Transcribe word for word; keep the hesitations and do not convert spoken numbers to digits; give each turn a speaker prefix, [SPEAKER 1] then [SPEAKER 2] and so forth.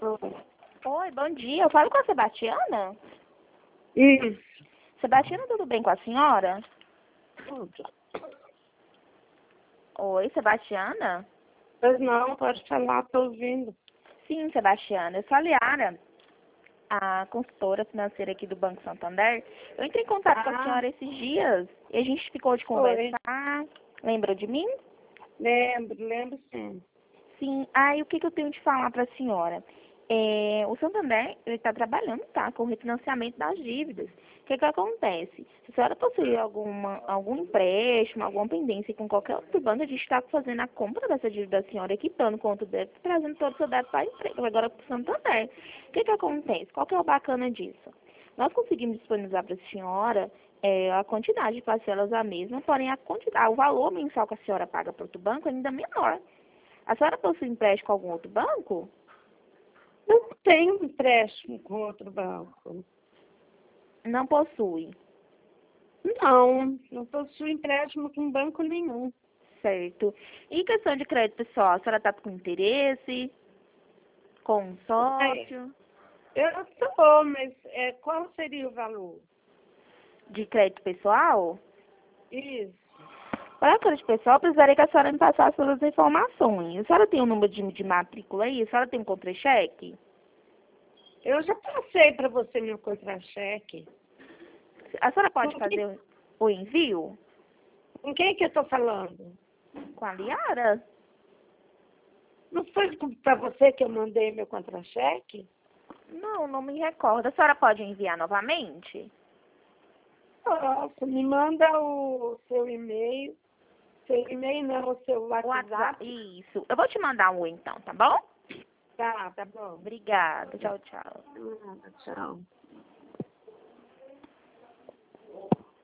[SPEAKER 1] Oi, bom dia. Eu falo com a Sebastiana?
[SPEAKER 2] Isso.
[SPEAKER 1] Sebastiana, tudo bem com a senhora?
[SPEAKER 2] Tudo.
[SPEAKER 1] Oi, Sebastiana?
[SPEAKER 2] Pois não, pode falar, tô ouvindo.
[SPEAKER 1] Sim, Sebastiana. Eu sou a Liara, a consultora financeira aqui do Banco Santander. Eu entrei em contato com a
[SPEAKER 2] Ah,
[SPEAKER 1] senhora esses dias e a gente ficou de conversar. Lembra de mim?
[SPEAKER 2] lembro, lembro sim.
[SPEAKER 1] Sim. Ah, e o que, que eu tenho de falar para a senhora? É, o Santander está trabalhando, tá, com o refinanciamento das dívidas. O que, que acontece? Se a senhora possuir alguma, algum empréstimo, alguma pendência com qualquer outro banco, a gente está fazendo a compra dessa dívida da senhora, quitando quanto deve, trazendo todo o seu débito para a empresa, agora para o Santander. O que, que acontece? Qual que é o bacana disso? Nós conseguimos disponibilizar para a senhora é, a quantidade de parcelas a mesma, porém a quantidade, o valor mensal que a senhora paga para outro banco é ainda menor. A senhora possui empréstimo com algum outro banco?
[SPEAKER 2] Não tenho empréstimo com outro banco.
[SPEAKER 1] Não possui.
[SPEAKER 2] Não, não possuo empréstimo com banco nenhum.
[SPEAKER 1] Certo. E questão de crédito pessoal, a senhora está com interesse? Com um
[SPEAKER 2] É,
[SPEAKER 1] sócio?
[SPEAKER 2] eu estou, mas é, qual seria o valor?
[SPEAKER 1] De crédito pessoal?
[SPEAKER 2] Isso.
[SPEAKER 1] Para crédito pessoal, eu precisaria que a senhora me passasse todas as informações. A senhora tem o número de, de matrícula aí? A senhora tem um contra-cheque?
[SPEAKER 2] Eu já passei para você meu contra-cheque.
[SPEAKER 1] A senhora pode
[SPEAKER 2] Com quem,
[SPEAKER 1] fazer o envio?
[SPEAKER 2] com quem que eu estou falando?
[SPEAKER 1] Com a Liara?
[SPEAKER 2] Não foi para você que eu mandei meu contra-cheque?
[SPEAKER 1] Não, não me recordo. A senhora pode enviar novamente?
[SPEAKER 2] Nossa, me manda o seu e-mail. Seu e-mail não, o seu
[SPEAKER 1] O
[SPEAKER 2] WhatsApp.
[SPEAKER 1] WhatsApp? Isso. Eu vou te mandar um então, tá bom?
[SPEAKER 2] Tá, tá bom.
[SPEAKER 1] Obrigada. Tchau, tchau.
[SPEAKER 2] Ah, tchau.